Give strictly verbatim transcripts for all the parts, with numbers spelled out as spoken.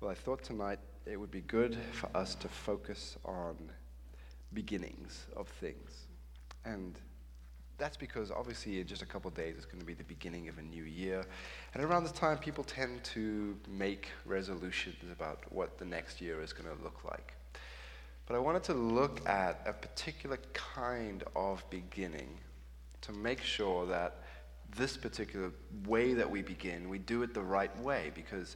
Well, I thought tonight it would be good for us to focus on beginnings of things. And that's because obviously in just a couple of days it's going to be the beginning of a new year. And around this time people tend to make resolutions about what the next year is going to look like. But I wanted to look at a particular kind of beginning to make sure that this particular way that we begin, we do it the right way. Because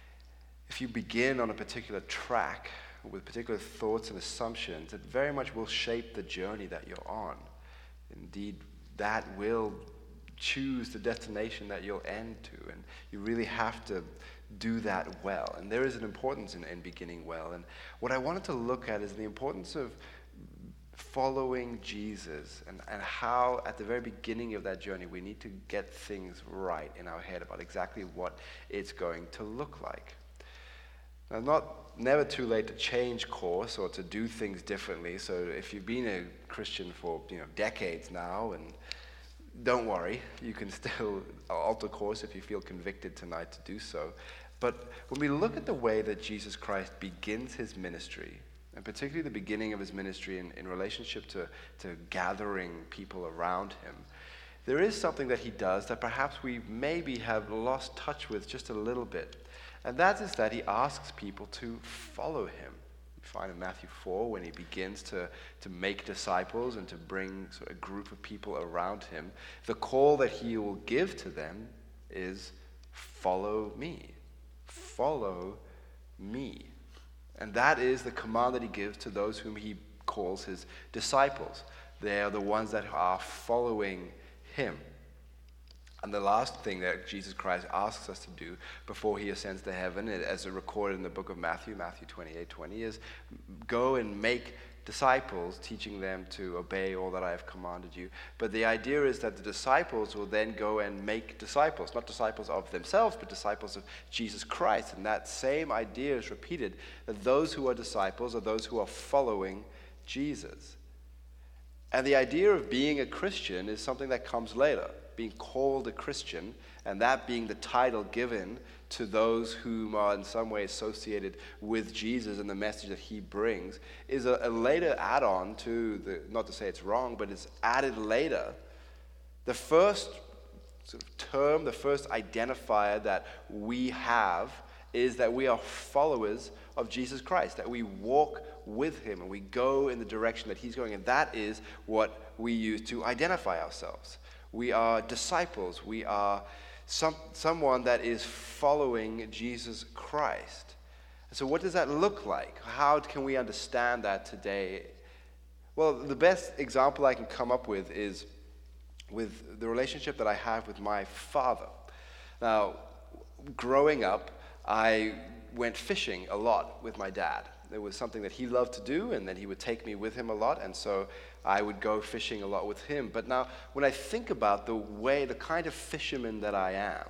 if you begin on a particular track with particular thoughts and assumptions, it very much will shape the journey that you're on. Indeed, that will choose the destination that you'll end to, and you really have to do that well. And there is an importance in, in beginning well. And what I wanted to look at is the importance of following Jesus, and, and how at the very beginning of that journey we need to get things right in our head about exactly what it's going to look like. Now, not never too late to change course or to do things differently. So if you've been a Christian for you know decades now, and don't worry, you can still alter course if you feel convicted tonight to do so. But when we look at the way that Jesus Christ begins his ministry, and particularly the beginning of his ministry in, in relationship to, to gathering people around him, there is something that he does that perhaps we maybe have lost touch with just a little bit. And that is that he asks people to follow him. You find in Matthew four when he begins to, to make disciples and to bring sort of a group of people around him, the call that he will give to them is, follow me. Follow me. And that is the command that he gives to those whom he calls his disciples. They are the ones that are following him. And the last thing that Jesus Christ asks us to do before he ascends to heaven, as recorded in the book of Matthew, Matthew twenty-eight twenty, is go and make disciples, teaching them to obey all that I have commanded you. But the idea is that the disciples will then go and make disciples, not disciples of themselves, but disciples of Jesus Christ. And that same idea is repeated, that those who are disciples are those who are following Jesus. And the idea of being a Christian is something that comes later. Being called a Christian, and that being the title given to those whom are in some way associated with Jesus and the message that he brings, is a, a later add-on to the, not to say it's wrong, but it's added later. The first sort of term, the first identifier that we have is that we are followers of Jesus Christ, that we walk with him and we go in the direction that he's going, and that is what we use to identify ourselves. We are disciples. We are some, someone that is following Jesus Christ. And so what does that look like? How can we understand that today? Well, the best example I can come up with is with the relationship that I have with my father. Now, growing up, I went fishing a lot with my dad. It was something that he loved to do, and then he would take me with him a lot, and so I would go fishing a lot with him. But now, when I think about the way, the kind of fisherman that I am,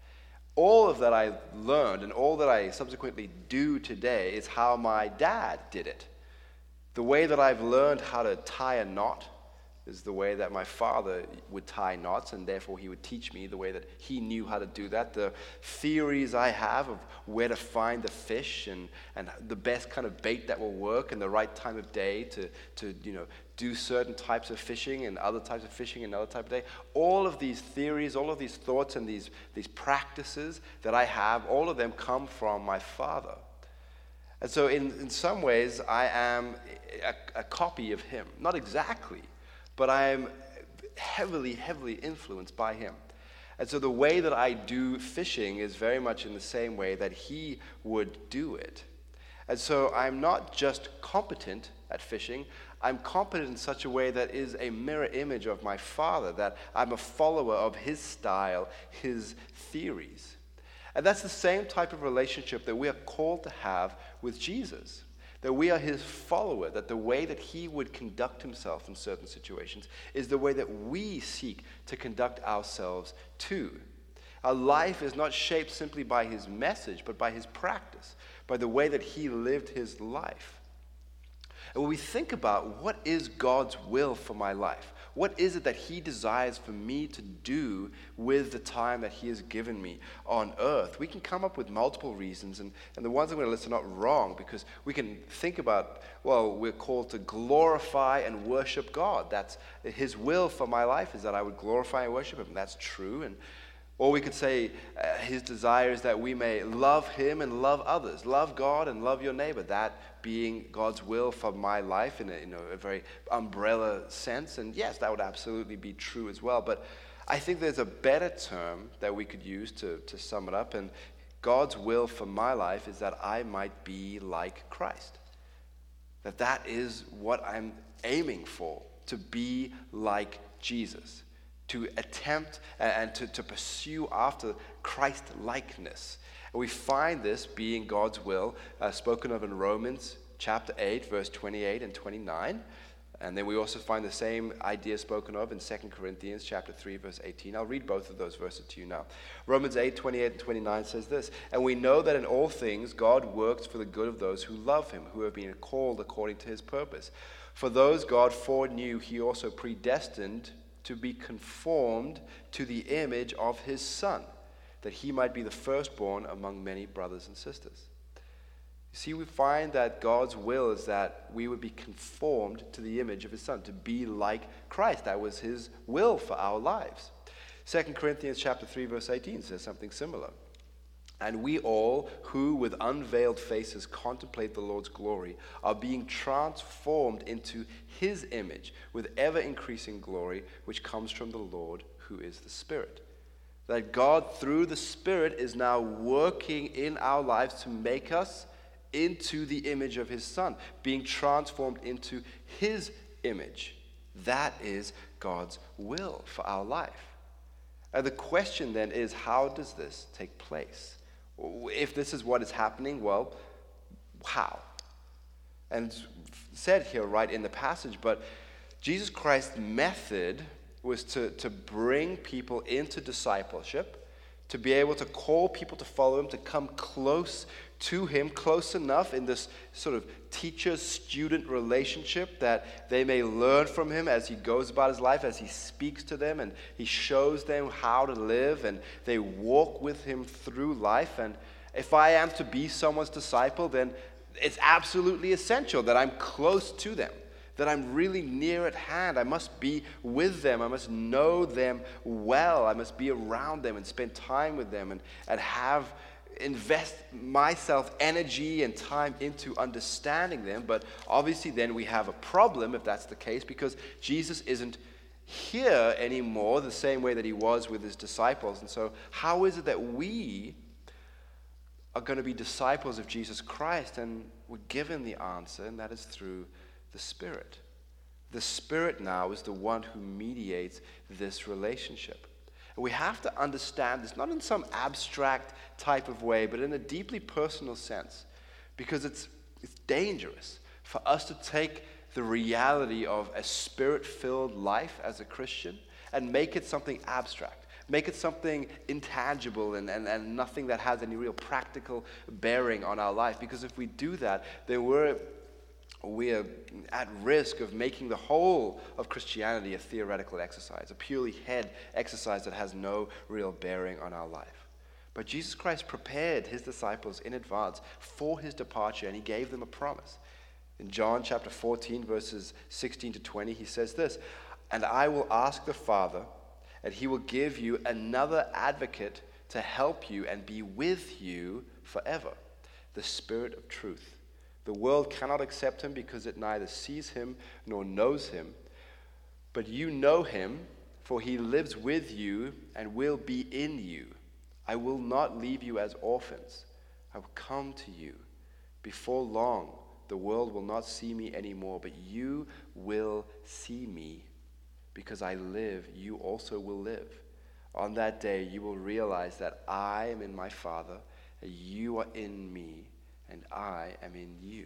all of that I learned and all that I subsequently do today is how my dad did it. The way that I've learned how to tie a knot is the way that my father would tie knots, and therefore he would teach me the way that he knew how to do that. The theories I have of where to find the fish and, and the best kind of bait that will work and the right time of day to, to you know, do certain types of fishing and other types of fishing another type of day. All of these theories, all of these thoughts and these, these practices that I have, all of them come from my father. And so in, in some ways, I am a, a copy of him. Not exactly, but I am heavily, heavily influenced by him. And so the way that I do fishing is very much in the same way that he would do it. And so I'm not just competent at fishing, I'm competent in such a way that is a mirror image of my father, that I'm a follower of his style, his theories. And that's the same type of relationship that we are called to have with Jesus. That we are his follower, that the way that he would conduct himself in certain situations is the way that we seek to conduct ourselves too. Our life is not shaped simply by his message, but by his practice, by the way that he lived his life. And when we think about what is God's will for my life, What is it that he desires for me to do with the time that he has given me on earth? We can come up with multiple reasons, and, and the ones I'm going to list are not wrong, because we can think about, well, we're called to glorify and worship God. That's his will for my life, is that I would glorify and worship him. That's true. And or we could say uh, his desire is that we may love him and love others. Love God and love your neighbor. That being God's will for my life in a, in a very umbrella sense. And yes, that would absolutely be true as well. But I think there's a better term that we could use to, to sum it up. And God's will for my life is that I might be like Christ. That that is what I'm aiming for, to be like Jesus. To attempt and to, to pursue after Christ-likeness. And we find this being God's will, uh, spoken of in Romans chapter eight, verse twenty-eight and twenty-nine. And then we also find the same idea spoken of in Second Corinthians chapter three, verse eighteen. I'll read both of those verses to you now. Romans eight, twenty-eight and twenty-nine says this, "And we know that in all things God works for the good of those who love him, who have been called according to his purpose. For those God foreknew, he also predestined to be conformed to the image of his Son, that he might be the firstborn among many brothers and sisters." You see, we find that God's will is that we would be conformed to the image of his Son, to be like Christ. That was his will for our lives. Second Corinthians chapter three, verse eighteen says something similar. "And we all, who with unveiled faces contemplate the Lord's glory, are being transformed into his image with ever-increasing glory, which comes from the Lord, who is the Spirit." That God, through the Spirit, is now working in our lives to make us into the image of his Son, being transformed into his image. That is God's will for our life. And the question then is, how does this take place? If this is what is happening, well, how? And it's said here right in the passage, but Jesus Christ's method was to, to bring people into discipleship, to be able to call people to follow him, to come close to him, close enough in this sort of teacher-student relationship that they may learn from him as he goes about his life, as he speaks to them and he shows them how to live, and they walk with him through life. And if I am to be someone's disciple, then it's absolutely essential that I'm close to them, that I'm really near at hand. I must be with them. I must know them well. I must be around them and spend time with them and, and have invest myself energy and time into understanding them. But obviously then we have a problem if that's the case, because Jesus isn't here anymore the same way that he was with his disciples. And so how is it that we are going to be disciples of Jesus Christ? And we're given the answer, and that is through the Spirit. The Spirit now is the one who mediates this relationship. And we have to understand this, not in some abstract type of way, but in a deeply personal sense, because it's, it's dangerous for us to take the reality of a Spirit-filled life as a Christian and make it something abstract, make it something intangible and, and, and nothing that has any real practical bearing on our life. Because if we do that, then we're we are at risk of making the whole of Christianity a theoretical exercise, a purely head exercise that has no real bearing on our life. But Jesus Christ prepared his disciples in advance for his departure, and he gave them a promise. In John chapter fourteen, verses sixteen to twenty, he says this, "And I will ask the Father, and he will give you another advocate to help you and be with you forever, the Spirit of truth. The world cannot accept him because it neither sees him nor knows him. But you know him, for he lives with you and will be in you. I will not leave you as orphans. I will come to you. Before long, the world will not see me anymore, but you will see me. Because I live, you also will live. On that day, you will realize that I am in my Father, and you are in me, and I am in you."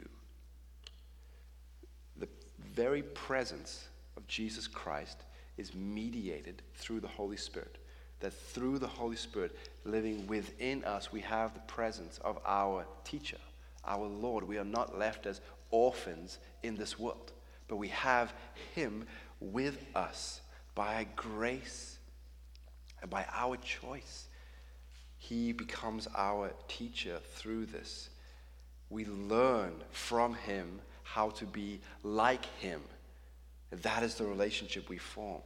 The very presence of Jesus Christ is mediated through the Holy Spirit. That through the Holy Spirit living within us, we have the presence of our teacher, our Lord. We are not left as orphans in this world, but we have him with us by grace and by our choice. He becomes our teacher through this. We learn from him how to be like him. That is the relationship we form.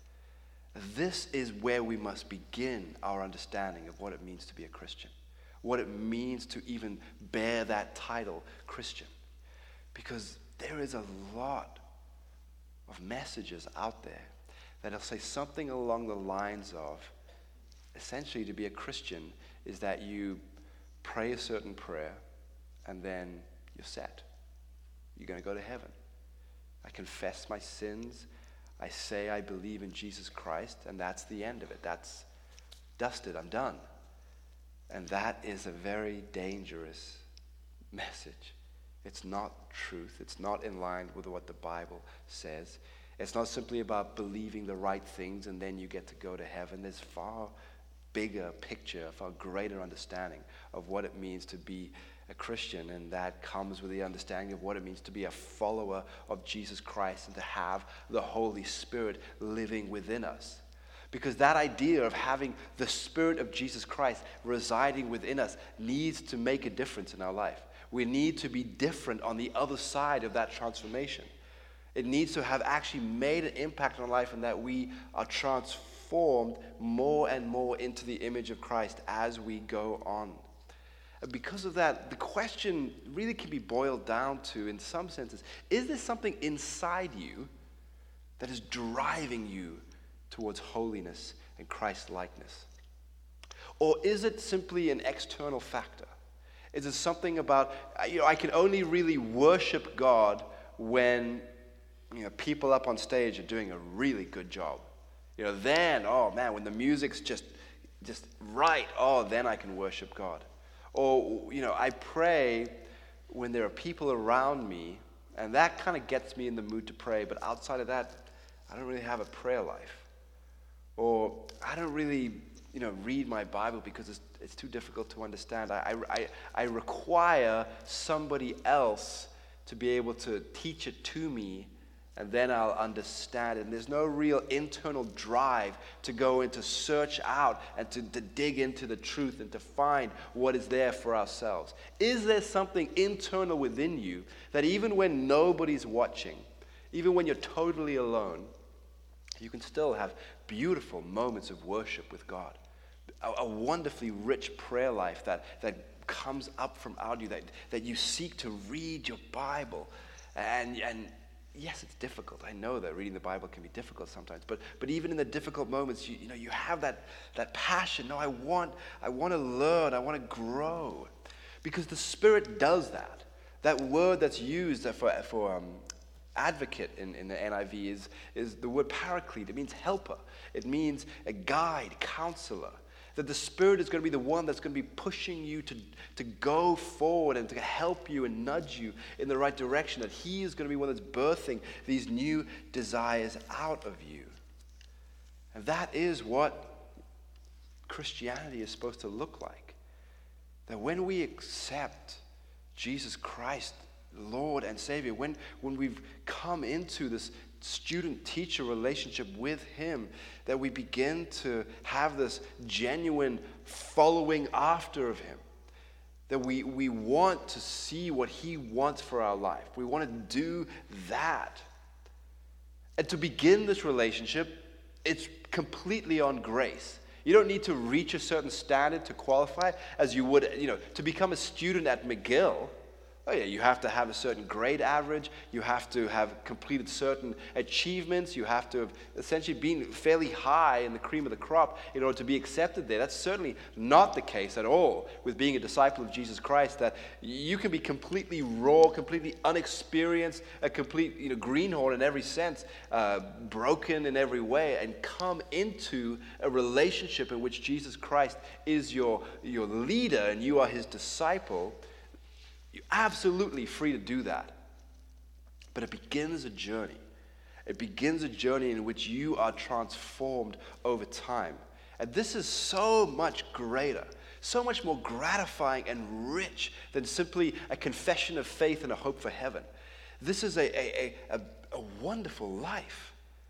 This is where we must begin our understanding of what it means to be a Christian, what it means to even bear that title, Christian. Because there is a lot of messages out there that'll say something along the lines of, essentially to be a Christian is that you pray a certain prayer and then you're set. You're going to go to heaven. I confess my sins. I say I believe in Jesus Christ, and that's the end of it. That's dusted. I'm done. And that is a very dangerous message. It's not truth. It's not in line with what the Bible says. It's not simply about believing the right things and then you get to go to heaven. There's far bigger picture, a far greater understanding of what it means to be a Christian, and that comes with the understanding of what it means to be a follower of Jesus Christ and to have the Holy Spirit living within us. Because that idea of having the Spirit of Jesus Christ residing within us needs to make a difference in our life. We need to be different on the other side of that transformation. It needs to have actually made an impact on our life, and that we are transformed more and more into the image of Christ as we go on. And because of that, the question really can be boiled down to, in some senses, is there something inside you that is driving you towards holiness and Christ-likeness? Or is it simply an external factor? Is it something about, you know, I can only really worship God when, you know, people up on stage are doing a really good job. You know, then, oh man, when the music's just, just right, oh, then I can worship God. Or, you know, I pray when there are people around me, and that kind of gets me in the mood to pray, but outside of that, I don't really have a prayer life. Or I don't really, you know, read my Bible because it's, it's too difficult to understand. I, I, I require somebody else to be able to teach it to me, and then I'll understand it. And there's no real internal drive to go and to search out and to, to dig into the truth and to find what is there for ourselves. Is there something internal within you that even when nobody's watching, even when you're totally alone, you can still have beautiful moments of worship with God? A, a wonderfully rich prayer life that, that comes up from out of you, that, that you seek to read your Bible. And, and yes, it's difficult. I know that reading the Bible can be difficult sometimes. But but even in the difficult moments, you, you know, you have that, that passion. No, I want, I want to learn. I want to grow. Because the Spirit does that. That word that's used for, for um, advocate in, in the N I V is, is the word paraclete. It means helper. It means a guide, counselor. That the Spirit is going to be the one that's going to be pushing you to, to go forward and to help you and nudge you in the right direction. That He is going to be one that's birthing these new desires out of you. And that is what Christianity is supposed to look like. That when we accept Jesus Christ, Lord and Savior, when, when we've come into this student-teacher relationship with Him, that we begin to have this genuine following after of Him. That we, we want to see what He wants for our life. We want to do that. And to begin this relationship, it's completely on grace. You don't need to reach a certain standard to qualify, as you would, you know, to become a student at McGill. Oh yeah, you have to have a certain grade average, you have to have completed certain achievements, you have to have essentially been fairly high in the cream of the crop in order to be accepted there. That's certainly not the case at all with being a disciple of Jesus Christ, that you can be completely raw, completely unexperienced, a complete, you know, greenhorn in every sense, uh, broken in every way, and come into a relationship in which Jesus Christ is your, your leader and you are His disciple. You're absolutely free to do that. But it begins a journey. It begins a journey in which you are transformed over time. And this is so much greater, so much more gratifying and rich than simply a confession of faith and a hope for heaven. This is a, a, a, a wonderful life.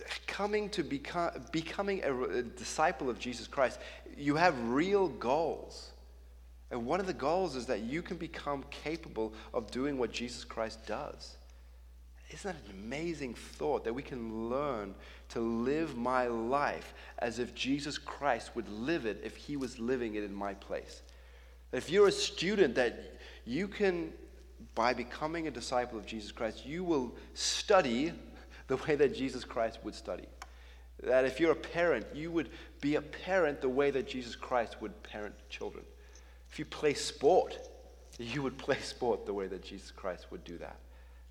coming to become, becoming a, a disciple of Jesus Christ, you have real goals. And one of the goals is that you can become capable of doing what Jesus Christ does. Isn't that an amazing thought, that we can learn to live my life as if Jesus Christ would live it if he was living it in my place? If you're a student, that you can, by becoming a disciple of Jesus Christ, you will study the way that Jesus Christ would study. That if you're a parent, you would be a parent the way that Jesus Christ would parent children. If you play sport, you would play sport the way that Jesus Christ would do that.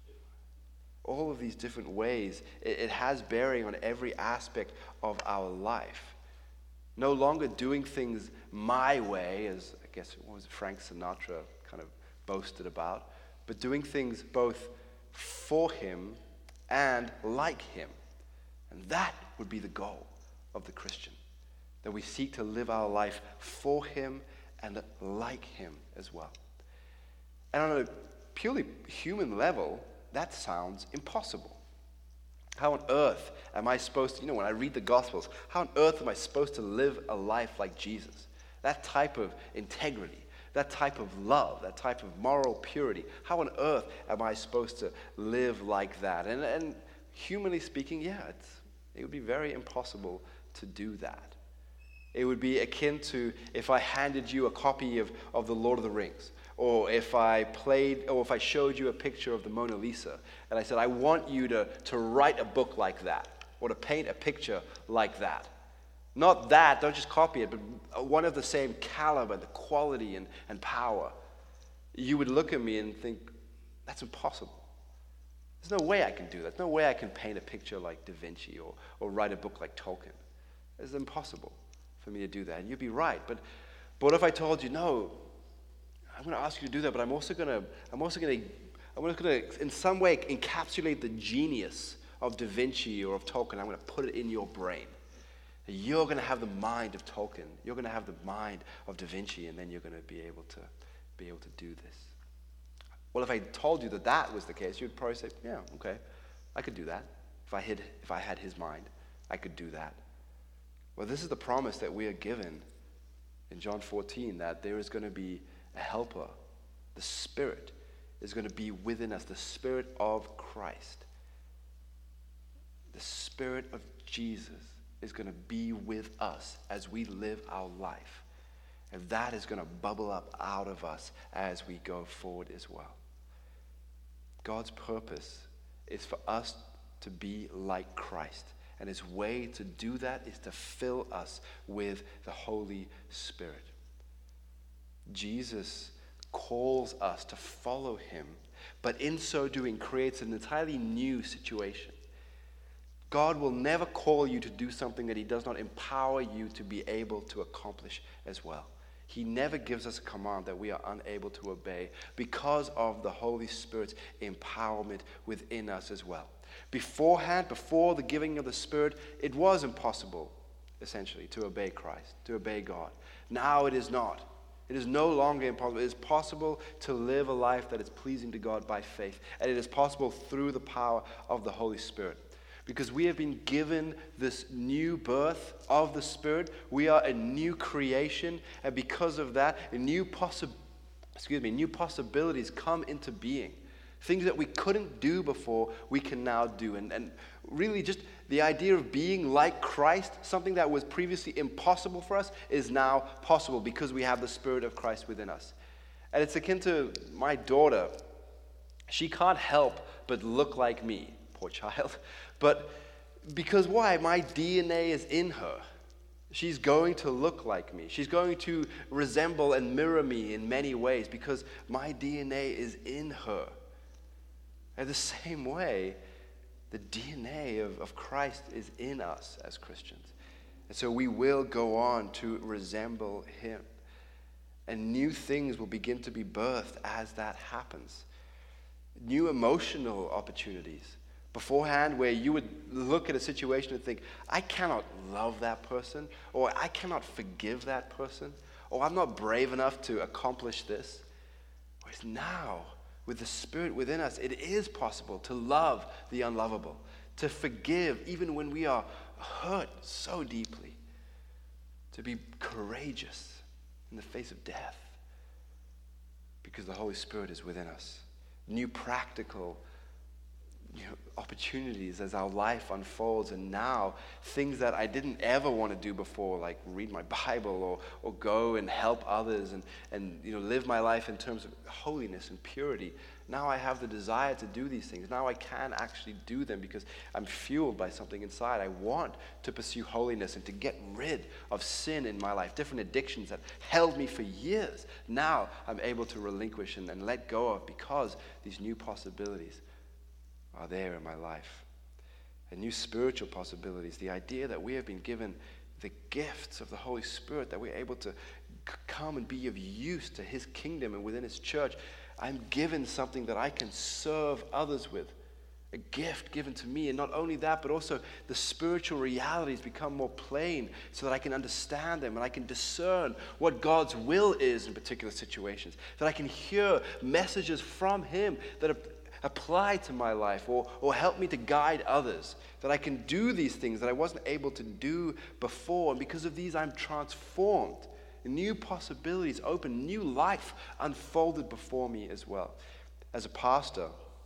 All of these different ways, it, it has bearing on every aspect of our life. No longer doing things my way, as I guess what was it, Frank Sinatra kind of boasted about, but doing things both for him and like him. And that would be the goal of the Christian, that we seek to live our life for him and like him as well. And on a purely human level, that sounds impossible. How on earth am I supposed to, you know, when I read the Gospels, how on earth am I supposed to live a life like Jesus? That type of integrity, that type of love, that type of moral purity. How on earth am I supposed to live like that? And, and humanly speaking, yeah, it's, it would be very impossible to do that. It would be akin to if I handed you a copy of, of The Lord of the Rings, or if I played, or if I showed you a picture of the Mona Lisa, and I said, I want you to, to write a book like that, or to paint a picture like that. Not that, don't just copy it, but one of the same caliber, the quality and, and power. You would look at me and think, that's impossible. There's no way I can do that. There's no way I can paint a picture like Da Vinci or, or write a book like Tolkien. It's impossible for me to do that. And you'd be right. But, but what if I told you, no, I'm going to ask you to do that, but I'm also going to, I'm also going to, I'm also going to, in some way, encapsulate the genius of Da Vinci or of Tolkien. I'm going to put it in your brain. You're going to have the mind of Tolkien. You're going to have the mind of Da Vinci, and then you're going to be able to be able to do this. Well, if I told you that that was the case, you'd probably say, yeah, okay, I could do that. If I had, if I had his mind, I could do that. Well, this is the promise that we are given in John fourteen, that there is going to be a helper. The Spirit is going to be within us, the Spirit of Christ. The Spirit of Jesus is going to be with us as we live our life. And that is going to bubble up out of us as we go forward as well. God's purpose is for us to be like Christ. And his way to do that is to fill us with the Holy Spirit. Jesus calls us to follow him, but in so doing creates an entirely new situation. God will never call you to do something that he does not empower you to be able to accomplish as well. He never gives us a command that we are unable to obey because of the Holy Spirit's empowerment within us as well. Beforehand, before the giving of the Spirit, it was impossible, essentially, to obey Christ, to obey God. Now it is not. It is no longer impossible. It is possible to live a life that is pleasing to God by faith. And it is possible through the power of the Holy Spirit. Because we have been given this new birth of the Spirit. We are a new creation. And because of that, a new possi- excuse me, new possibilities come into being. Things that we couldn't do before, we can now do. And, and really just the idea of being like Christ, something that was previously impossible for us, is now possible because we have the Spirit of Christ within us. And it's akin to my daughter. She can't help but look like me, poor child. But because why? My D N A is in her. She's going to look like me. She's going to resemble and mirror me in many ways because my D N A is in her. In the same way, the D N A of, of Christ is in us as Christians. And so we will go on to resemble him. And new things will begin to be birthed as that happens. New emotional opportunities. Beforehand, where you would look at a situation and think, I cannot love that person, or I cannot forgive that person, or I'm not brave enough to accomplish this. Whereas now, with the Spirit within us, it is possible to love the unlovable, to forgive even when we are hurt so deeply, to be courageous in the face of death because the Holy Spirit is within us. New practical you know, opportunities as our life unfolds, and now things that I didn't ever want to do before, like read my Bible or or go and help others and, and you know live my life in terms of holiness and purity. Now I have the desire to do these things. Now I can actually do them because I'm fueled by something inside. I want to pursue holiness and to get rid of sin in my life, different addictions that held me for years. Now I'm able to relinquish and, and let go of because these new possibilities are there in my life. And new spiritual possibilities, the idea that we have been given the gifts of the Holy Spirit, that we're able to c- come and be of use to His kingdom and within His church. I'm given something that I can serve others with, a gift given to me. And not only that, but also the spiritual realities become more plain so that I can understand them and I can discern what God's will is in particular situations, that I can hear messages from Him that are apply to my life or, or help me to guide others, that I can do these things that I wasn't able to do before. And because of these, I'm transformed. New possibilities open, new life unfolded before me as well. As a pastor,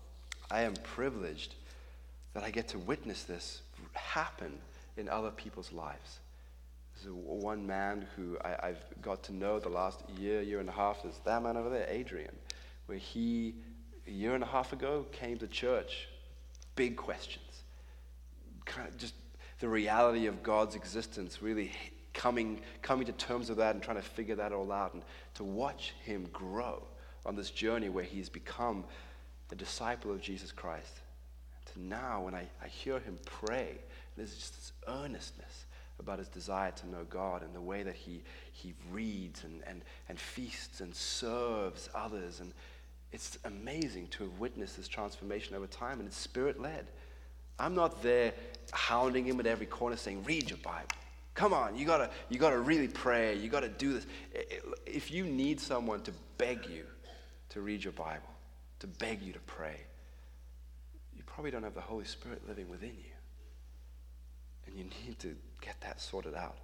I am privileged that I get to witness this happen in other people's lives. There's one man who I, I've got to know the last year, year and a half, is that man over there, Adrian, where he a year and a half ago came to church, big questions, kind of just the reality of God's existence, really coming coming to terms with that and trying to figure that all out, and to watch him grow on this journey where he's become a disciple of Jesus Christ. To now, when I, I hear him pray, there's just this earnestness about his desire to know God and the way that he he reads and, and, and feasts and serves others. And it's amazing to have witnessed this transformation over time, and it's Spirit-led. I'm not there hounding him at every corner saying, read your Bible. Come on, you gotta, you gotta really pray. You gotta do this. If you need someone to beg you to read your Bible, to beg you to pray, you probably don't have the Holy Spirit living within you. And you need to get that sorted out.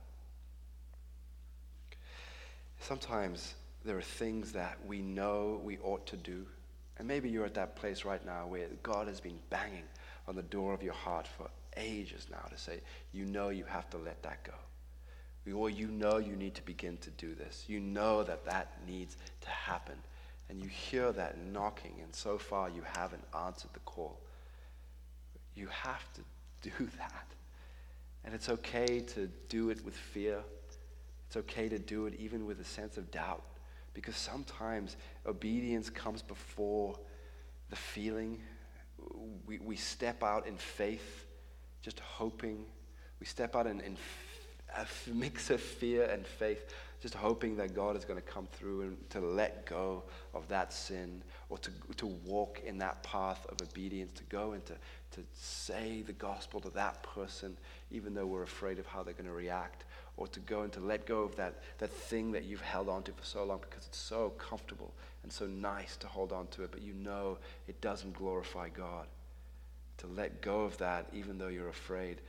Sometimes there are things that we know we ought to do. And maybe you're at that place right now where God has been banging on the door of your heart for ages now to say, you know you have to let that go. Or you know you need to begin to do this. You know that that needs to happen. And you hear that knocking, and so far you haven't answered the call. You have to do that. And it's okay to do it with fear. It's okay to do it even with a sense of doubt. Because sometimes obedience comes before the feeling. We, we step out in faith, just hoping. We step out in, in a mix of fear and faith, just hoping that God is going to come through and to let go of that sin, or to, to walk in that path of obedience, to go and to, to say the gospel to that person, even though we're afraid of how they're going to react. Or to go and to let go of that, that thing that you've held on to for so long because it's so comfortable and so nice to hold on to it, but you know it doesn't glorify God. To let go of that even though you're afraid.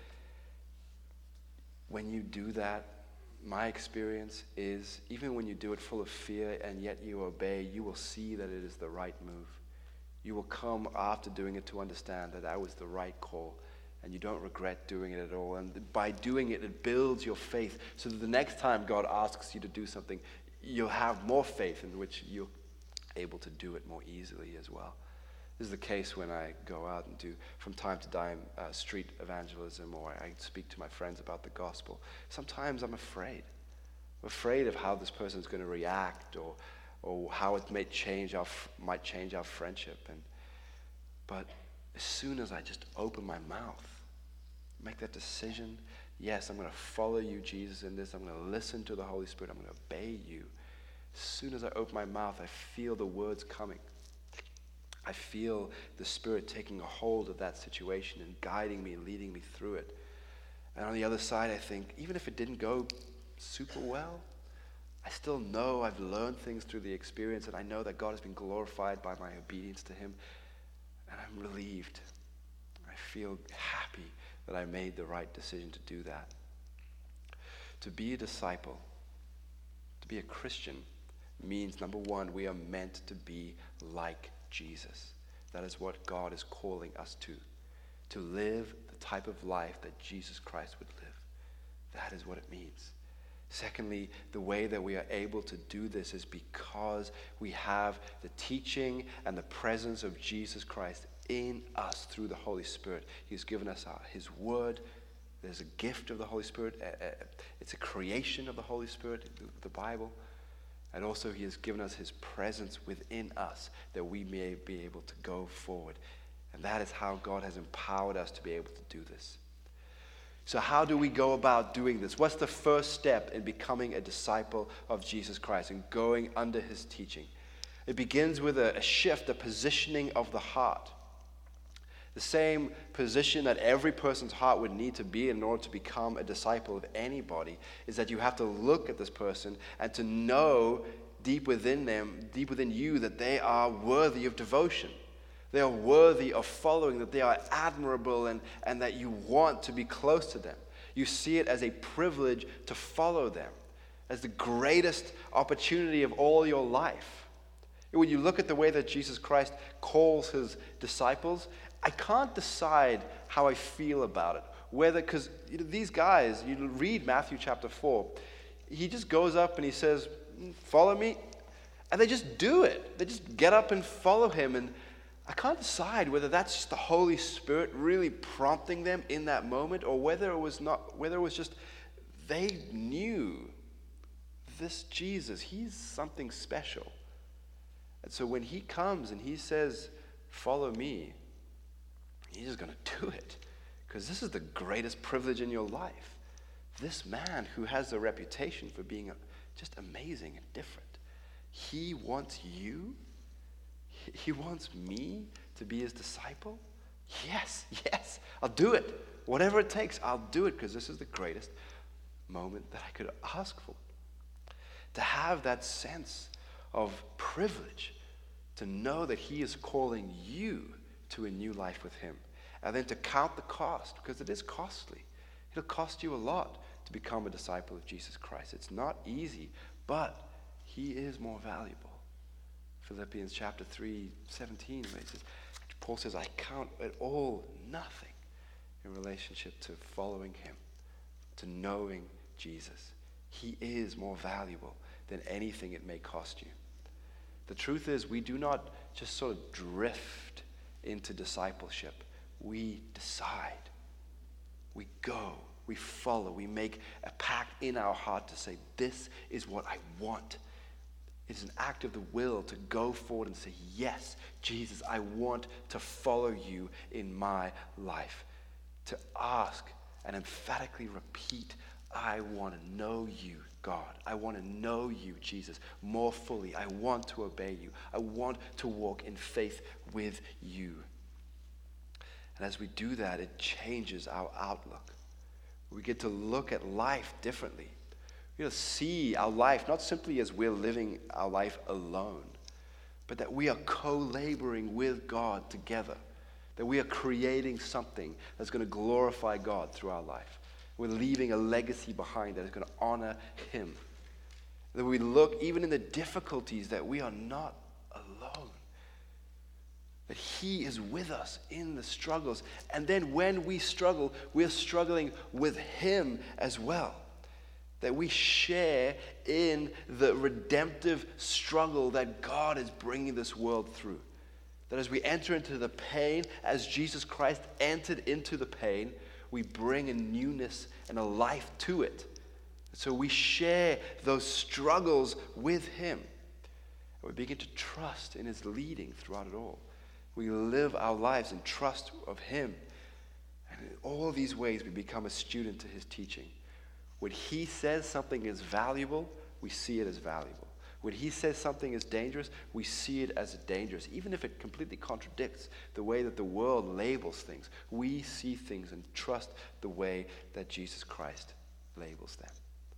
When you do that, my experience is, even when you do it full of fear and yet you obey, you will see that it is the right move. You will come after doing it to understand that that was the right call. And you don't regret doing it at all. And by doing it, it builds your faith so that the next time God asks you to do something, you'll have more faith in which you're able to do it more easily as well. This is the case when I go out and do, from time to time, uh, street evangelism, or I speak to my friends about the gospel. Sometimes I'm afraid. I'm afraid of how this person's going to react, or or how it may change our, might change our friendship. And But as soon as I just open my mouth, make that decision, yes, I'm going to follow you, Jesus, in this. I'm going to listen to the Holy Spirit. I'm going to obey you. As soon as I open my mouth, I feel the words coming. I feel the Spirit taking a hold of that situation and guiding me, leading me through it. And on the other side, I think, even if it didn't go super well, I still know I've learned things through the experience, and I know that God has been glorified by my obedience to Him. And I'm relieved. I feel happy that I made the right decision to do that. To be a disciple, to be a Christian, means, number one, we are meant to be like Jesus. That is what God is calling us to. To live the type of life that Jesus Christ would live. That is what it means. Secondly, the way that we are able to do this is because we have the teaching and the presence of Jesus Christ in us through the Holy Spirit. He's given us our, His Word. There's a gift of the Holy Spirit. It's a creation of the Holy Spirit, the Bible. And also He has given us His presence within us that we may be able to go forward. And that is how God has empowered us to be able to do this. So how do we go about doing this? What's the first step in becoming a disciple of Jesus Christ and going under His teaching? It begins with a, a shift, a positioning of the heart. The same position that every person's heart would need to be in order to become a disciple of anybody is that you have to look at this person and to know deep within them, deep within you, that they are worthy of devotion. They are worthy of following, that they are admirable, and, and that you want to be close to them. You see it as a privilege to follow them, as the greatest opportunity of all your life. When you look at the way that Jesus Christ calls His disciples, I can't decide how I feel about it. Whether, because you know, these guys, you read Matthew chapter four, He just goes up and He says, follow me, and they just do it. They just get up and follow Him, and I can't decide whether that's just the Holy Spirit really prompting them in that moment, or whether it was not, whether it was just they knew this Jesus, He's something special. And so when He comes and He says, follow me, He's just going to do it, because this is the greatest privilege in your life. This man who has a reputation for being just amazing and different, He wants you. He wants me to be His disciple? Yes, yes, I'll do it. Whatever it takes, I'll do it, because this is the greatest moment that I could ask for. To have that sense of privilege, to know that He is calling you to a new life with Him, and then to count the cost, because it is costly. It'll cost you a lot to become a disciple of Jesus Christ. It's not easy, but He is more valuable. Philippians chapter three, seventeen, where he says, Paul says, I count it all nothing in relationship to following Him, to knowing Jesus. He is more valuable than anything it may cost you. The truth is, we do not just sort of drift into discipleship. We decide. We go. We follow. We make a pact in our heart to say, this is what I want. It is an act of the will to go forward and say, yes, Jesus, I want to follow you in my life. To ask and emphatically repeat, I want to know you, God. I want to know you, Jesus, more fully. I want to obey you. I want to walk in faith with you. And as we do that, it changes our outlook. We get to look at life differently. We get to see our life not simply as we're living our life alone, but that we are co-laboring with God together. That we are creating something that's going to glorify God through our life. We're leaving a legacy behind that is going to honor Him. That we look, even in the difficulties, that we are not alone. That He is with us in the struggles. And then when we struggle, we're struggling with Him as well. That we share in the redemptive struggle that God is bringing this world through. That as we enter into the pain, as Jesus Christ entered into the pain, we bring a newness and a life to it. So we share those struggles with Him. And we begin to trust in His leading throughout it all. We live our lives in trust of Him. And in all these ways, we become a student to His teaching. When He says something is valuable, we see it as valuable. When He says something is dangerous, we see it as dangerous. Even if it completely contradicts the way that the world labels things, we see things and trust the way that Jesus Christ labels them.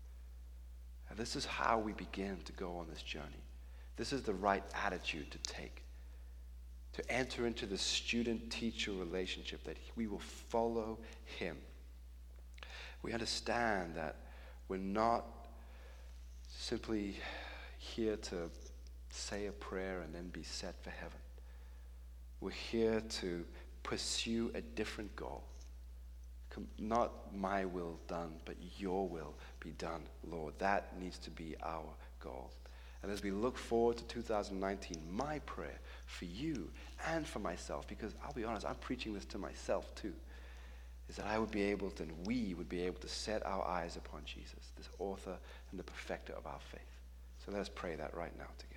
And this is how we begin to go on this journey. This is the right attitude to take. to enter into the student-teacher relationship, that we will follow him. We understand that we're not simply here to say a prayer and then be set for heaven. We're here to pursue a different goal. Not my will done, but your will be done, Lord. That needs to be our goal. And as we look forward to two thousand nineteen, my prayer for you and for myself, because I'll be honest, I'm preaching this to myself too, is that I would be able to, and we would be able to set our eyes upon Jesus, this author and the perfecter of our faith. So let us pray that right now together.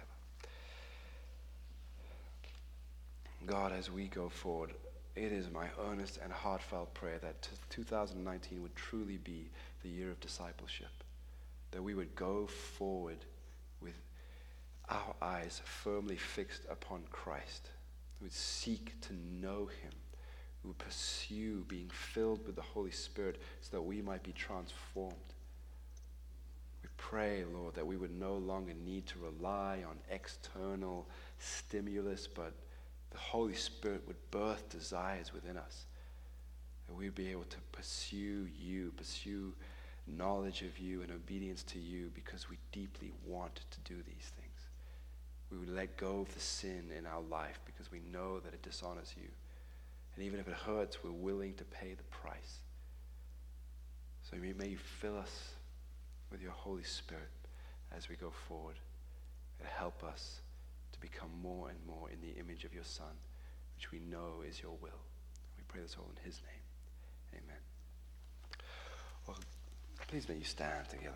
God, as we go forward, it is my earnest and heartfelt prayer that two thousand nineteen would truly be the year of discipleship, that we would go forward with our eyes firmly fixed upon Christ. We would seek to know him. We would pursue being filled with the Holy Spirit so that we might be transformed. We pray, Lord, that we would no longer need to rely on external stimulus, but the Holy Spirit would birth desires within us. That we'd be able to pursue you, pursue knowledge of you and obedience to you because we deeply want to do these things. We would let go of the sin in our life because we know that it dishonors you. And even if it hurts, we're willing to pay the price. So may you fill us with your Holy Spirit as we go forward and help us to become more and more in the image of your Son, which we know is your will. We pray this all in his name. Amen. Well, please may you stand together.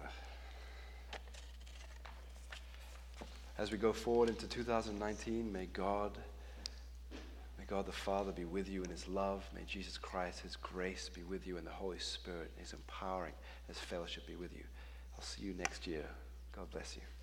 As we go forward into two thousand nineteen, may God, may God the Father be with you in his love. May Jesus Christ, his grace be with you, and the Holy Spirit, his empowering, his fellowship be with you. I'll see you next year. God bless you.